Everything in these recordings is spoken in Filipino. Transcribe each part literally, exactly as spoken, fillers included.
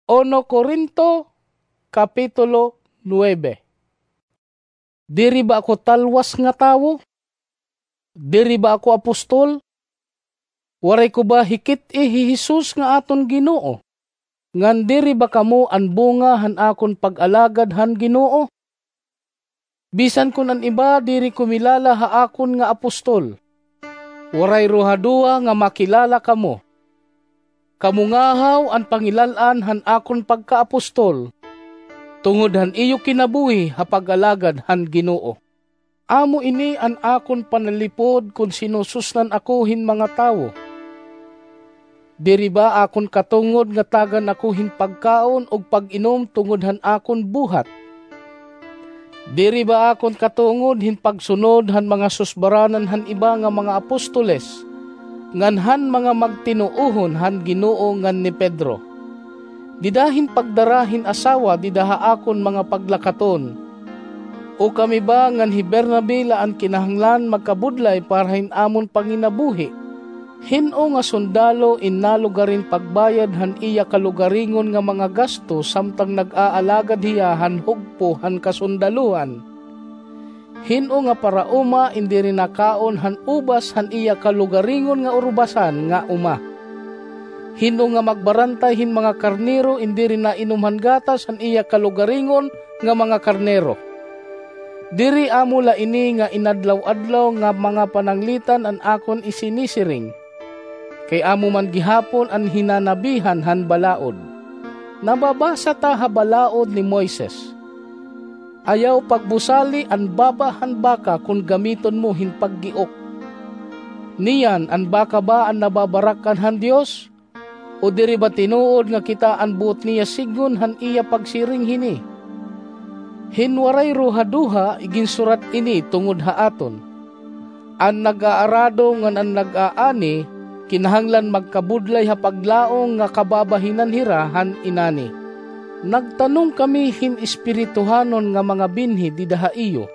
Uno Corinto, Kapitulo nine. Diri ba ako talwas nga tawo? Diri ba ako apostol? Waray ko ba hikit ihi Jesus nga aton Ginoo? Ngan diri ba kamo an bunga han akon pag-alagad han Ginoo? Bisan kun an iba diri kumilala ha akon nga apostol. Waray ruhadua nga makilala kamo. Kamungahaw an pangilalan han akon pagka-apostol. Tungod han iyo kinabuhi ha pag-alagad han Ginoo. Amo ini an akon panalipod kung sinususnan ako hin mga tawo. Diri ba akon katungod nga tagan ako hin pagkaon og pag-inom tungod han akon buhat? Diri ba akon katungod hin pagsunod han mga susbaranan han iba nga mga apostoles, ngan han mga magtinuohon han Ginoo ngan ni Pedro? Didahin pagdarahin asawa didaha akon mga paglakaton. O kami ba ngan hi Bernabe laan kinahanglan magkabudlay para hin amon panginabuhi? Hino nga sundalo innalugarin pagbayad han iya kalugaringon nga mga gasto samtang nag-aalagad hiya han hugpo han kasundaluhan. Hino nga para uma indi rin nakaon han ubas han iya kalugaringon nga urubasan nga uma. Hino nga magbarantay hin mga karnero indi rin na inumhan gatas han iya kalugaringon nga mga karnero. Diri amula ini nga inadlaw-adlaw nga mga pananglitan an akon isinisiring. Kay amo man gihapon an hinanabihan han balaod. Nababasa ta ha balaod ni Moises. Ayaw pagbusali an baba han baka kung gamiton mo hin paggiok. Niyan an baka ba an nababarakan han Dios? O diri ba tinuod nga kita an buot niya sigon han iya pagsiring hini? Hinwaray ruhaduha iginsurat ini tungod haaton. An nag-aarado ngan an nag-aani, kinahanglan magkabudlay ha paglaong nga kababahinan hira han inani. Nagtanong kami hin espirituhanon nga mga binhi didaha iyo.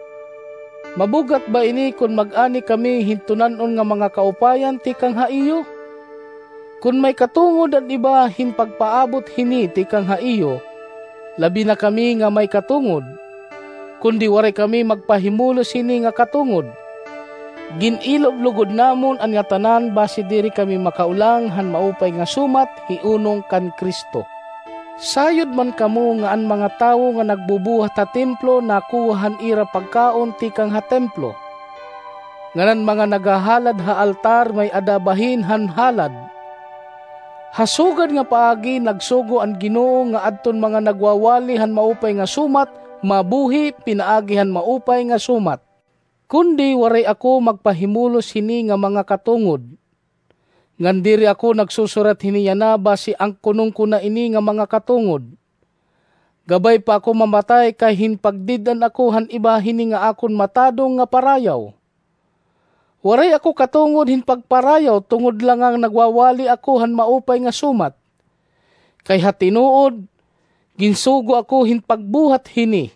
Mabugat ba ini kung mag-ani kami hintunanon nga mga kaupayan ti kang haiyo? Kung may katungod at iba hin pagpaabot hini ti kang haiyo, labi na kami nga may katungod, kundi waray kami magpahimulos hini nga katungod. Ginilog-lugod namon an nga tanan basi diri kami makaulang han maupay nga sumat hiunong kan Kristo. Sayod man kamo nga an mga tawo nga nagbubuhat ta templo nakuwahan ira pagkaon ti kang ha templo. Nganan mga nagahalad ha altar may adabahin han halad. Hasugad nga paagi nagsugo ang Ginoo nga adton mga nagwawali han maupay nga sumat, mabuhi pinaagi han maupay nga sumat. Kundi waray ako magpahimulos hini nga mga katungod. Ngan diri ako nagsusurat hini yana basi ang kunong kuna ini nga mga katungod. Gabay pa ako mamatay kay hin pagdidan ako han iba hini nga akon matadong nga parayaw. Waray ako katungod hin pagparayaw tungod lang ang nagwawali ako han maupay nga sumat. Kay hatinuod, ginsugo ako hin pagbuhat hini.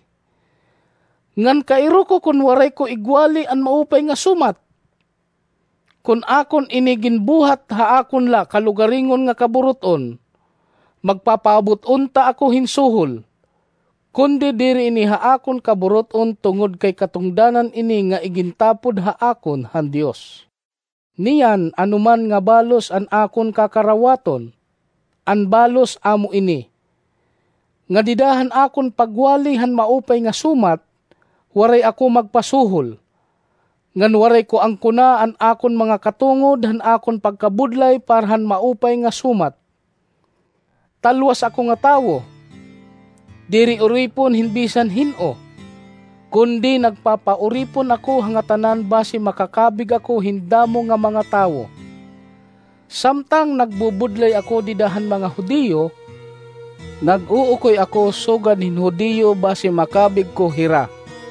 Ngan kairo ko kun waray ko igwali an maupay nga sumat. Kun akon ini ginbuhat ha akon la kalugaringon nga kaburuton, magpapaabot unta ako hinsuhol. Kundi diri ini ha akon kaburoton tungod kay katungdanan ini nga igintapod ha akon han Dios. Niyan anuman nga balos an akon kakarawaton, an balos amo ini. Nga didahan akon pagwali han maupay nga sumat, waray ako magpasuhol. Ngan waray ko ang kuna an akon mga katungod han akon pagkabudlay parhan maupay nga sumat. Talwas ako nga tawo. Diri uripon hinbisan hino, kundi nagpapauripon ako hangatanan basi makakabig ako hindamo nga mga tawo. Samtang nagbubudlay ako didahan mga Hudiyo, nag-uukoy ako sugad hin Hudiyo basi makabig ko hira.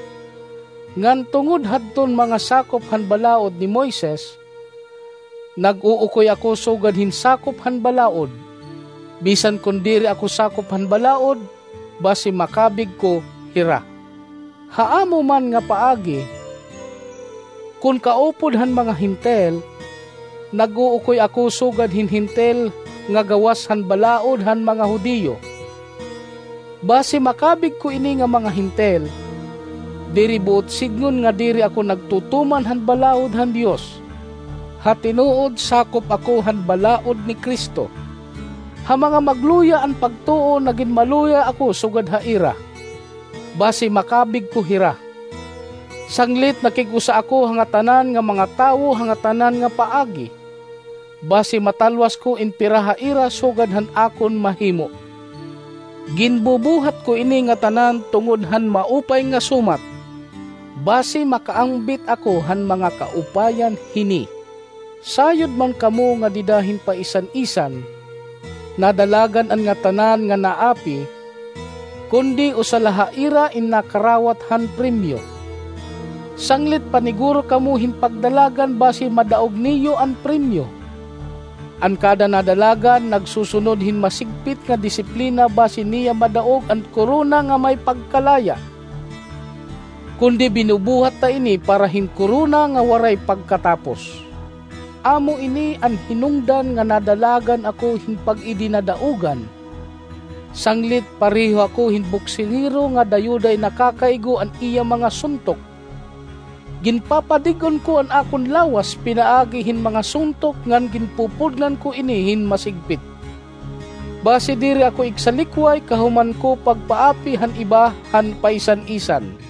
Ngan tungod hadton mga sakop han balaod ni Moises, nag-uukoy ako sugad hin sakop han balaod, bisan kun diri ako sakop han balaod, basi makabig ko hira. Haamo man nga paagi, kun kaupod han mga hintel, nag-uukoy ako sugad hinhintel nga gawas han balaod han mga Hudiyo. Base makabig ko ini nga mga hintel, diri buot signon nga diri ako nagtutuman han balaod han Dios. Hatinuod sakop ako han balaod ni Kristo. Ha mga magluya ang pagtuo nagin maluya ako sugad haira. Base makabig ko hira. Sanglit nakigusa ako hangatanan nga mga tawo hangatanan nga paagi. Base matalwas ko inpira haira sugad han akon mahimo. Ginbubuhat ko ini nga tanan tungod han maupay nga sumat. Base makaangbit ako han mga kaupayan hini. Sayod man kamo nga didahin pa isan-isan, nadalagan an nga tanan nga naapi, kundi usalahaira in nakarawat han premyo. Sanglit paniguro kamo himpagdalagan base madaog niyo an premyo. An kada nadalagan nagsusunod hin masigpit nga disiplina base niya madaog an korona nga may pagkalaya. Kundi binubuhat ta ini para hin korona nga waray pagkatapos. Amo ini ang hinungdan nga nadalagan ako hinpag idinadaugan. Sanglit pareho ako hinbuksingiro nga dayuday nakakaigo ang iya mga suntok. Ginpapadigon ko ang akon lawas pinaagi hin mga suntok ngan ginpupudnan ko ini hin masigpit. Base diri ako iksalikway kahuman ko pagpaapi han iba han paisan-isan.